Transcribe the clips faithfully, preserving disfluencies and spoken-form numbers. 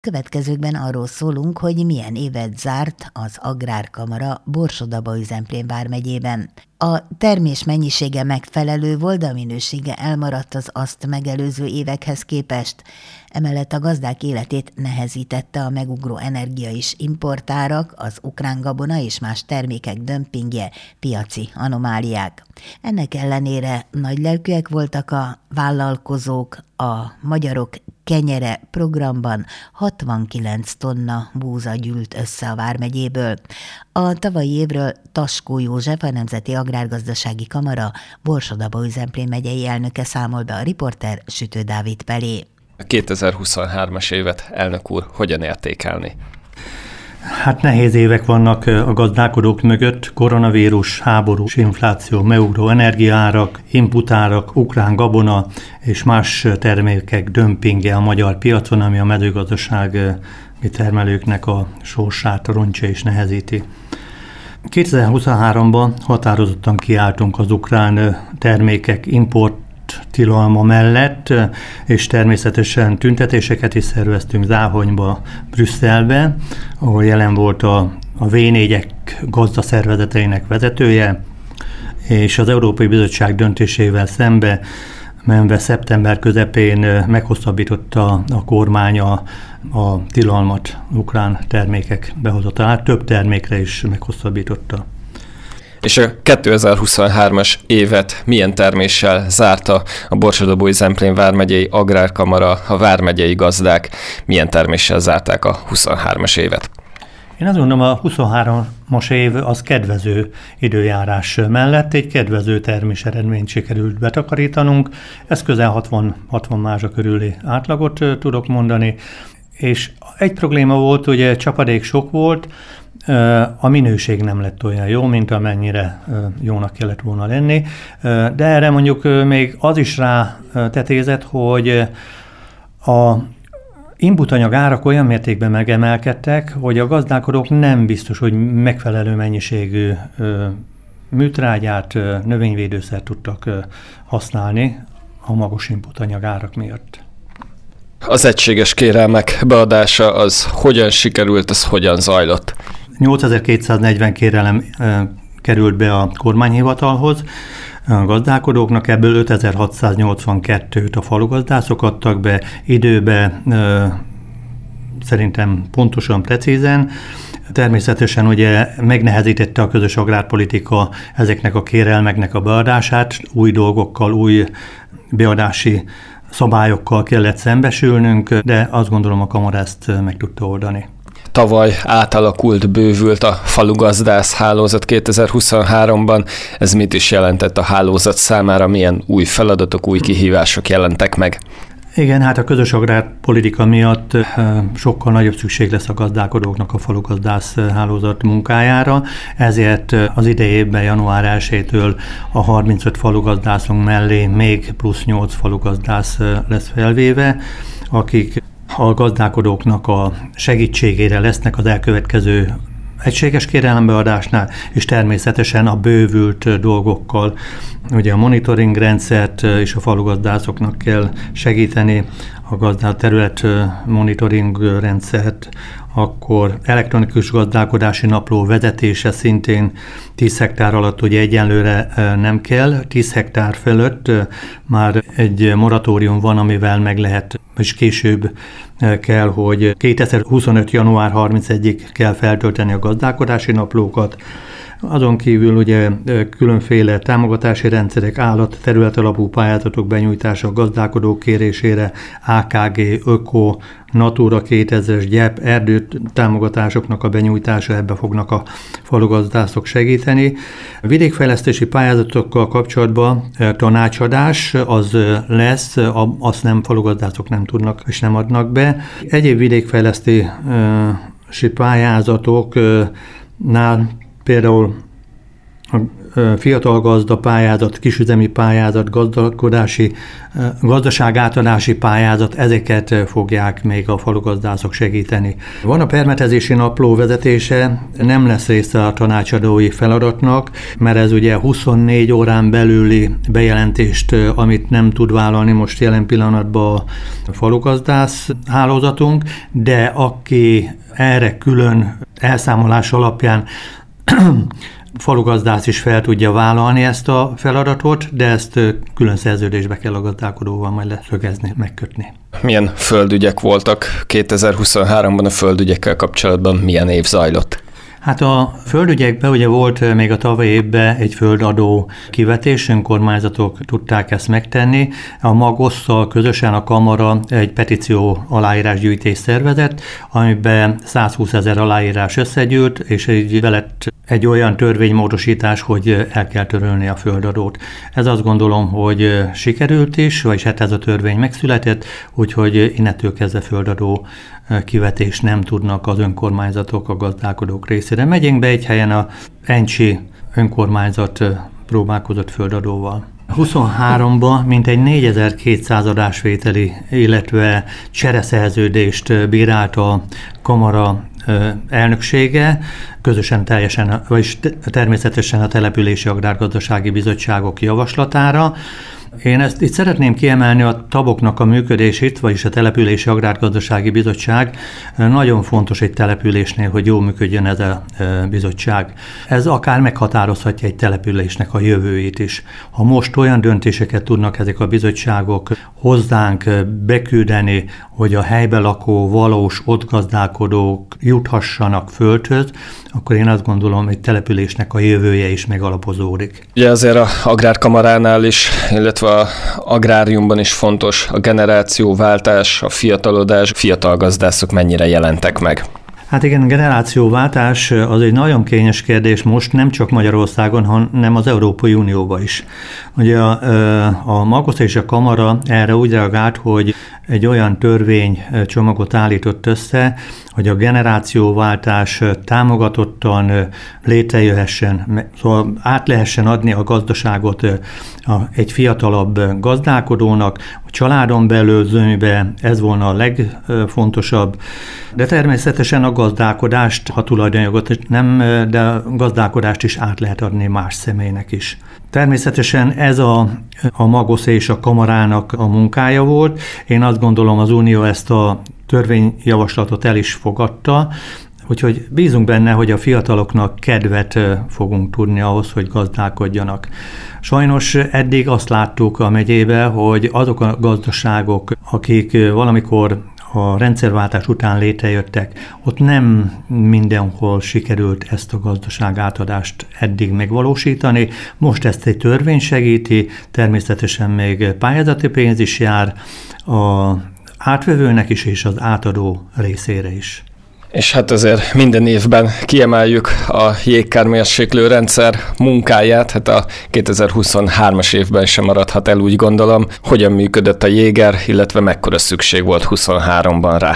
Következőkben arról szólunk, hogy milyen évet zárt az Agrárkamara Borsod-Abaúj-Zemplén vármegyében. A termés mennyisége megfelelő volt, de a minősége elmaradt az azt megelőző évekhez képest. Emellett a gazdák életét nehezítette a megugró energia és importárak, az ukrán gabona és más termékek dömpingje, piaci anomáliák. Ennek ellenére nagylelkűek voltak a vállalkozók, a Magyarok Kenyere programban hatvankilenc tonna búza gyűlt össze a vármegyéből. A tavalyi évről Taskó József, a Nemzeti Agrárgazdasági Kamara Borsod-Abaúj-Zemplén megyei elnöke számol be, a riporter Sütő Dávid Pelé. A kétezer-huszonhármas évet, elnök úr, hogyan értékelni? Hát nehéz évek vannak a gazdálkodók mögött, koronavírus, háborús infláció, megugró energiaárak, inputárak, ukrán gabona és más termékek dömpingje a magyar piacon, ami a mezőgazdasági termelőknek a sorsát rontja és nehezíti. kétezer-huszonháromban határozottan kiálltunk az ukrán termékek import tilalma mellett, és természetesen tüntetéseket is szerveztünk Záhonyba, Brüsszelbe, ahol jelen volt a, a vé négyek gazdaszervezeteinek vezetője, és az Európai Bizottság döntésével szembe menve szeptember közepén meghosszabbította a kormány a, a tilalmat, ukrán termékek behozatalát, több termékre is meghosszabbította. És a kétezer-huszonhármas évet milyen terméssel zárta a Borsod-Abaúj-Zemplén vármegyei Agrárkamara, a vármegyei gazdák milyen terméssel zárták a huszonhármas évet? Én azt gondolom, a huszonhármas év az kedvező időjárás mellett egy kedvező termés eredményt sikerült betakarítanunk. Ez közel hatvan, hatvan mázsa körüli átlagot tudok mondani, és egy probléma volt, ugye csapadék sok volt, a minőség nem lett olyan jó, mint amennyire jónak kellett volna lenni, de erre mondjuk még az is rá tetézett, hogy a inputanyag árak olyan mértékben megemelkedtek, hogy a gazdálkodók nem biztos, hogy megfelelő mennyiségű műtrágyát, növényvédőszert tudtak használni a magas inputanyag árak miatt. Az egységes kérelmek beadása az hogyan sikerült, az hogyan zajlott? nyolcezer-kétszáznegyven kérelem e, került be a kormányhivatalhoz a gazdálkodóknak, ebből ötezer-hatszáznyolcvankettőt a falugazdászok adtak be időbe, e, szerintem pontosan, precízen. Természetesen ugye megnehezítette a közös agrárpolitika ezeknek a kérelmeknek a beadását, új dolgokkal, új beadási szabályokkal kellett szembesülnünk, de azt gondolom, a kamara ezt meg tudta oldani. Tavaly átalakult, bővült a falugazdász hálózat kétezer-huszonháromban. Ez mit is jelentett a hálózat számára? Milyen új feladatok, új kihívások jelentek meg? Igen, hát a közös agrárpolitika miatt sokkal nagyobb szükség lesz a gazdálkodóknak a falugazdász hálózat munkájára, ezért az idei évben január elsejétől a harmincöt falugazdászunk mellé még plusz nyolc falugazdász lesz felvéve, akik a gazdálkodóknak a segítségére lesznek az elkövetkező egységes kérelembeadásnál, és természetesen a bővült dolgokkal. Ugye a monitoring rendszert és a falugazdászoknak kell segíteni, a gazdál terület monitoring rendszert, akkor elektronikus gazdálkodási napló vezetése szintén tíz hektár alatt ugye egyenlőre nem kell, tíz hektár felett már egy moratórium van, amivel meg lehet, és később kell, hogy kétezer-huszonöt. január harmincegyedikéig kell feltölteni a gazdálkodási naplókat. Azon kívül ugye különféle támogatási rendszerek, állat, területalapú pályázatok benyújtása a gazdálkodók kérésére, á ká gé, Öko, Natura kétezres, gyep, erdő támogatásoknak a benyújtása, ebbe fognak a falugazdászok segíteni. A vidékfejlesztési pályázatokkal kapcsolatban tanácsadás az lesz, azt nem falugazdászok nem tudnak és nem adnak be. Egyéb vidékfejlesztési pályázatoknál például a fiatal gazda pályázat, kisüzemi pályázat, gazdálkodási, gazdaságátadási pályázat, ezeket fogják még a falugazdászok segíteni. Van a permetezési napló vezetése, nem lesz része a tanácsadói feladatnak, mert ez ugye huszonnégy órán belüli bejelentést, amit nem tud vállalni most jelen pillanatban a falugazdász hálózatunk, de aki erre külön elszámolás alapján falugazdász is fel tudja vállalni ezt a feladatot, de ezt külön szerződésbe kell a gazdálkodóval majd leszögezni, megkötni. Milyen földügyek voltak kétezer-huszonháromban, a földügyekkel kapcsolatban milyen év zajlott? Hát a földügyekben ugye volt még a tavalyi évben egy földadó kivetés, önkormányzatok tudták ezt megtenni. A Magosszal közösen a kamara egy petíció aláírásgyűjtés szervezett, amiben százhúszezer aláírás összegyűlt, és így lett egy olyan törvénymódosítás, hogy el kell törölni a földadót. Ez azt gondolom, hogy sikerült is, vagyis hát ez a törvény megszületett, úgyhogy innentől kezdve földadó kivetés nem tudnak az önkormányzatok a gazdálkodók részére. Megyünk be egy helyen a Encsi önkormányzat próbálkozott földadóval. huszonháromban mintegy négyezer-kétszáz adásvételi, illetve csereszerződést bírált a kamara elnöksége, közösen teljesen, vagyis természetesen a Települési Agrárgazdasági Bizottságok javaslatára. Én ezt itt szeretném kiemelni a taboknak a működését, vagyis a Települési Agrárgazdasági Bizottság. Nagyon fontos egy településnél, hogy jól működjön ez a bizottság. Ez akár meghatározhatja egy településnek a jövőjét is. Ha most olyan döntéseket tudnak ezek a bizottságok hozzánk beküldeni, hogy a helyben lakó valós ott gazdálkodók juthassanak földhöz, akkor én azt gondolom, hogy településnek a jövője is megalapozódik. Ugye azért a Agrárkamaránál is, illetve a agráriumban is fontos a generációváltás, a fiatalodás, fiatal gazdászok mennyire jelentek meg. Hát igen, generációváltás az egy nagyon kényes kérdés most, nem csak Magyarországon, hanem az Európai Unióban is. Ugye a, a Magosz és a Kamara erre úgy reagált, hogy egy olyan törvénycsomagot állított össze, hogy a generációváltás támogatottan létrejöhessen, szóval át lehessen adni a gazdaságot egy fiatalabb gazdálkodónak, a családon belül zömében ez volna a legfontosabb, de természetesen a gazdálkodást, ha tulajdonjogot nem, de a gazdálkodást is át lehet adni más személynek is. Természetesen ez a, a Magosz és a Kamarának a munkája volt. Én azt gondolom, az Unió ezt a törvényjavaslatot el is fogadta, úgyhogy bízunk benne, hogy a fiataloknak kedvet fogunk tudni ahhoz, hogy gazdálkodjanak. Sajnos eddig azt láttuk a megyébe, hogy azok a gazdaságok, akik valamikor a rendszerváltás után létrejöttek, ott nem mindenhol sikerült ezt a gazdaság átadást eddig megvalósítani. Most ezt egy törvény segíti, természetesen még pályázati pénz is jár a átvevőnek is, és az átadó részére is. És hát azért minden évben kiemeljük a jégkármérséklő rendszer munkáját, hát a kétezer-huszonhármas évben sem maradhat el, úgy gondolom. Hogyan működött a jéger, illetve mekkora szükség volt huszonháromban rá?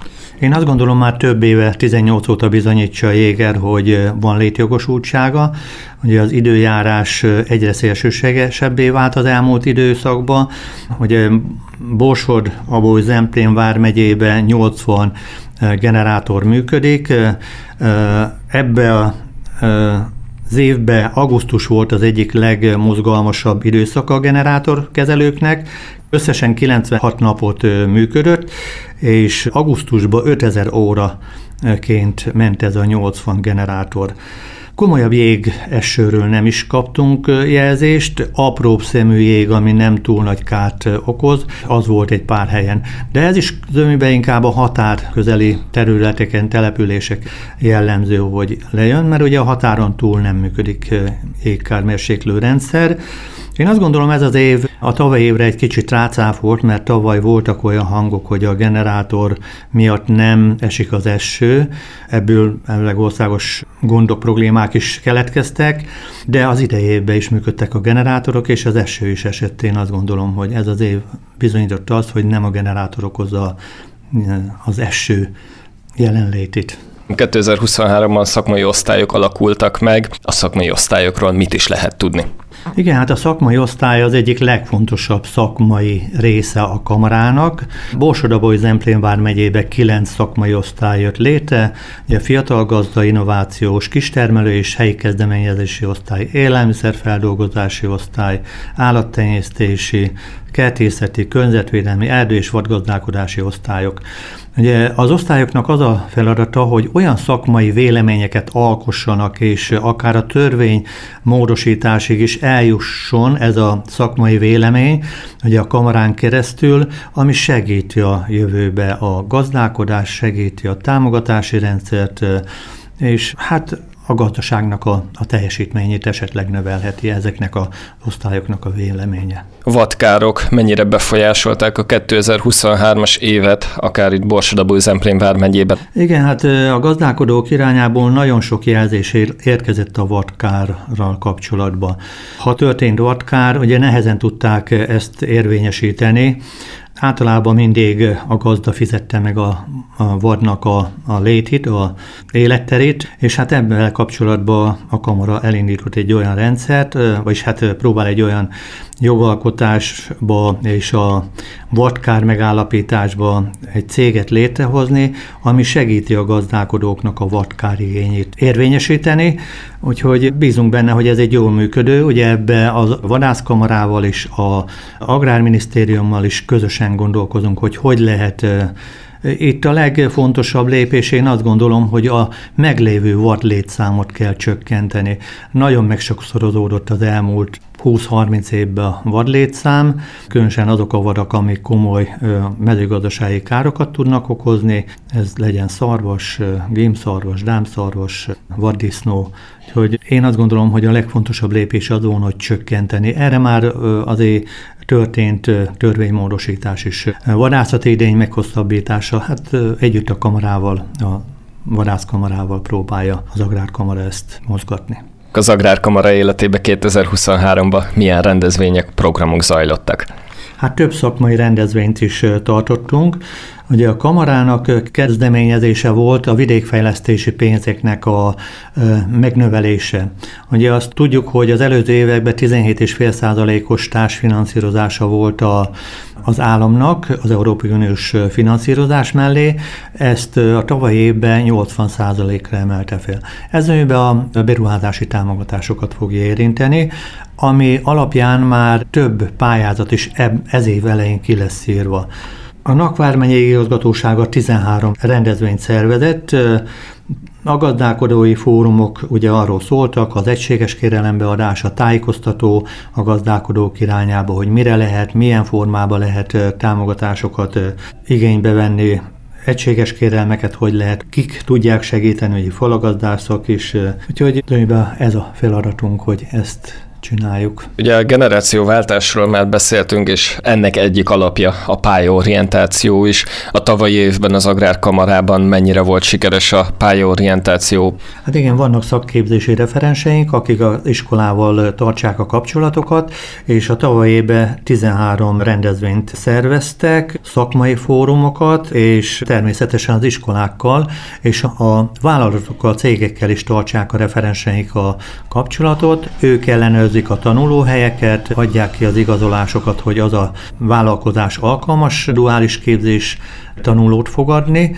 Én azt gondolom, már több éve, tizennyolc óta bizonyítsa a jéger, hogy van létjogosultsága. Ugye az időjárás egyre szélsőségesebbé vált az elmúlt időszakban. Ugye Borsod, Abaúj-Zemplén vármegyében nyolcvan generátor működik. Ebbe a az évben augusztus volt az egyik legmozgalmasabb időszaka a generátorkezelőknek. Összesen kilencvenhat napot működött, és augusztusban ötezer óraként ment ez a nyolcvan generátor. Komolyabb jégesőről nem is kaptunk jelzést, apróbb szemű jég, ami nem túl nagy kárt okoz, az volt egy pár helyen. De ez is zömiben inkább a határ közeli területeken, települések jellemző, hogy lejön, mert ugye a határon túl nem működik jégkármérséklő rendszer. Én azt gondolom, ez az év a tavaly évre egy kicsit rácáfolt, mert tavaly voltak olyan hangok, hogy a generátor miatt nem esik az eső, ebből elvileg országos gondok, problémák is keletkeztek, de az idejében is működtek a generátorok, és az eső is esett. Én azt gondolom, hogy ez az év bizonyította azt, hogy nem a generátor okozza az eső jelenlétét. kétezer-huszonháromban szakmai osztályok alakultak meg. A szakmai osztályokról mit is lehet tudni? Igen, hát a szakmai osztály az egyik legfontosabb szakmai része a kamarának. Borsod-Abaúj-Zemplén vármegyében kilenc szakmai osztály jött létre, ugye fiatal gazda, innovációs, kistermelő és helyi kezdeményezési osztály, élelmiszerfeldolgozási osztály, állattenyésztési, kertészeti, környezetvédelmi, erdő- és vadgazdálkodási osztályok. Ugye az osztályoknak az a feladata, hogy olyan szakmai véleményeket alkossanak, és akár a törvény módosításig is eljusson ez a szakmai vélemény, ugye a kamarán keresztül, ami segíti a jövőbe a gazdálkodást, segíti a támogatási rendszert, és hát a gazdaságnak a, a teljesítményét esetleg növelheti ezeknek az osztályoknak a véleménye. Vadkárok mennyire befolyásolták a kétezer-huszonhármas évet, akár itt Borsod-Abaúj-Zemplén vármegyében? Igen, hát a gazdálkodók irányából nagyon sok jelzés érkezett a vadkárral kapcsolatban. Ha történt vadkár, ugye nehezen tudták ezt érvényesíteni. Általában mindig a gazda fizette meg a, a vadnak a, a létit, a életterét, és hát ebben kapcsolatban a kamara elindított egy olyan rendszert, vagyis hát próbál egy olyan jogalkotásba és a vadkár megállapításba egy céget létrehozni, ami segíti a gazdálkodóknak a vadkár igényét érvényesíteni, úgyhogy bízunk benne, hogy ez egy jól működő, ugye ebbe a vadászkamarával és az agrárminisztériummal is közösen gondolkozunk, hogy hogy lehet. Itt a legfontosabb lépés, én azt gondolom, hogy a meglévő vadlétszámot kell csökkenteni. Nagyon megsokszorozódott az elmúlt húsz-harminc évben a vadlétszám, különösen azok a vadak, amik komoly mezőgazdasági károkat tudnak okozni, ez legyen szarvas, gémszarvas, dámszarvas, vaddisznó. Úgyhogy én azt gondolom, hogy a legfontosabb lépés az volna, hogy csökkenteni. Erre már azért történt törvénymódosítás is. Vadászati idény meghosszabbítása, hát együtt a kamarával, a vadászkamarával próbálja az agrárkamara ezt mozgatni. Az Agrárkamara életében kétezer-huszonháromban milyen rendezvények, programok zajlottak? Hát több szakmai rendezvényt is tartottunk. Ugye a kamarának kezdeményezése volt a vidékfejlesztési pénzeknek a megnövelése. Ugye azt tudjuk, hogy az előző években tizenhét egész öt százalékos társfinanszírozása volt a, az államnak, az Európai Uniós finanszírozás mellé, ezt a tavalyi évben nyolcvan százalékra emelte fel. Ez a beruházási támogatásokat fogja érinteni, ami alapján már több pályázat is ez év elején ki lesz írva. A Nak vármegyei igazgatósága tizenhárom rendezvényt szervezett, a gazdálkodói fórumok ugye arról szóltak, az egységes kérelembeadás, a tájékoztató a gazdálkodók irányába, hogy mire lehet, milyen formában lehet támogatásokat igénybe venni, egységes kérelmeket hogy lehet, kik tudják segíteni, hogy falagazdászok is. Úgyhogy ez a feladatunk, hogy ezt csináljuk. Ugye a generációváltásról már beszéltünk, és ennek egyik alapja a pályaorientáció is. A tavalyi évben az Agrárkamarában mennyire volt sikeres a pályaorientáció? Hát igen, vannak szakképzési referenseink, akik az iskolával tartsák a kapcsolatokat, és a tavalyi évben tizenhárom rendezvényt szerveztek, szakmai fórumokat, és természetesen az iskolákkal, és a vállalatokkal, a cégekkel is tartsák a referenseink a kapcsolatot. Ők ellenőrzik a tanulóhelyeket, adják ki az igazolásokat, hogy az a vállalkozás alkalmas duális képzés tanulót fogadni.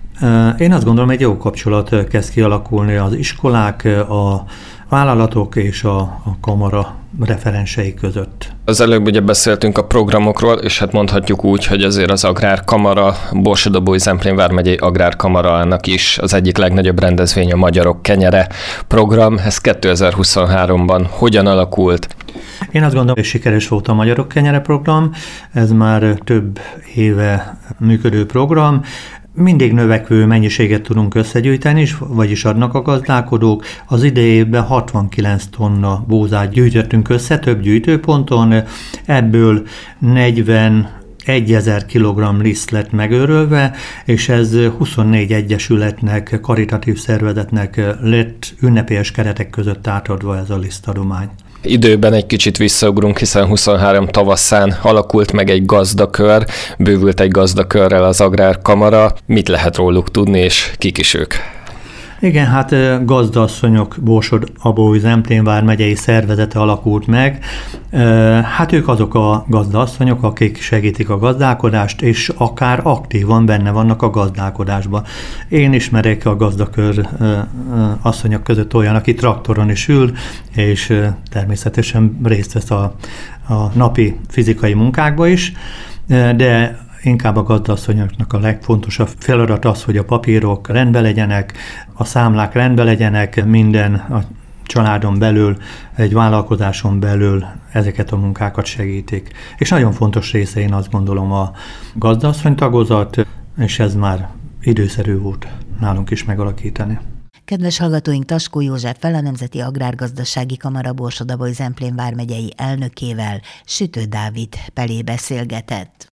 Én azt gondolom, egy jó kapcsolat kezd kialakulni az iskolák, a vállalatok és a, a kamara referensei között. Az előbb ugye beszéltünk a programokról, és hát mondhatjuk úgy, hogy azért az Agrárkamara, Borsod-Abaúj-Zemplén vármegyei Agrárkamarának is az egyik legnagyobb rendezvény a Magyarok Kenyere program. Ez kétezer-huszonháromban hogyan alakult? Én azt gondolom, hogy sikeres volt a Magyarok Kenyere program, ez már több éve működő program. Mindig növekvő mennyiséget tudunk összegyűjteni, vagyis adnak a gazdálkodók. Az idejében hatvankilenc tonna búzát gyűjtöttünk össze több gyűjtőponton, ebből negyvenegyezer kilogramm liszt lett megőrölve, és ez huszonnégy egyesületnek, karitatív szervezetnek lett ünnepélyes keretek között átadva ez a lisztadomány. Időben egy kicsit visszaugrunk, hiszen huszonhárom tavaszán alakult meg egy gazdakör, bővült egy gazdakörrel az Agrárkamara. Mit lehet róluk tudni, és kik is ők? Igen, hát gazdaasszonyok Borsod-Abaúj-Zemplén vármegyei szervezete alakult meg. Hát ők azok a gazdaasszonyok, akik segítik a gazdálkodást, és akár aktívan benne vannak a gazdálkodásban. Én ismerek a gazdakör asszonyok között olyan, aki traktoron is ül, és természetesen részt vesz a, a napi fizikai munkákba is, de inkább a gazdaasszonyoknak a legfontosabb feladat az, hogy a papírok rendben legyenek, a számlák rendben legyenek, minden a családon belül, egy vállalkozáson belül ezeket a munkákat segítik. És nagyon fontos része, én azt gondolom, a gazdaasszony tagozat, és ez már időszerű volt nálunk is megalakítani. Kedves hallgatóink, Taskó Józseffel, a Nemzeti Agrárgazdasági Kamara Borsod-Abaúj-Zemplén vármegyei elnökével, Sütő Dávid Pelé beszélgetett.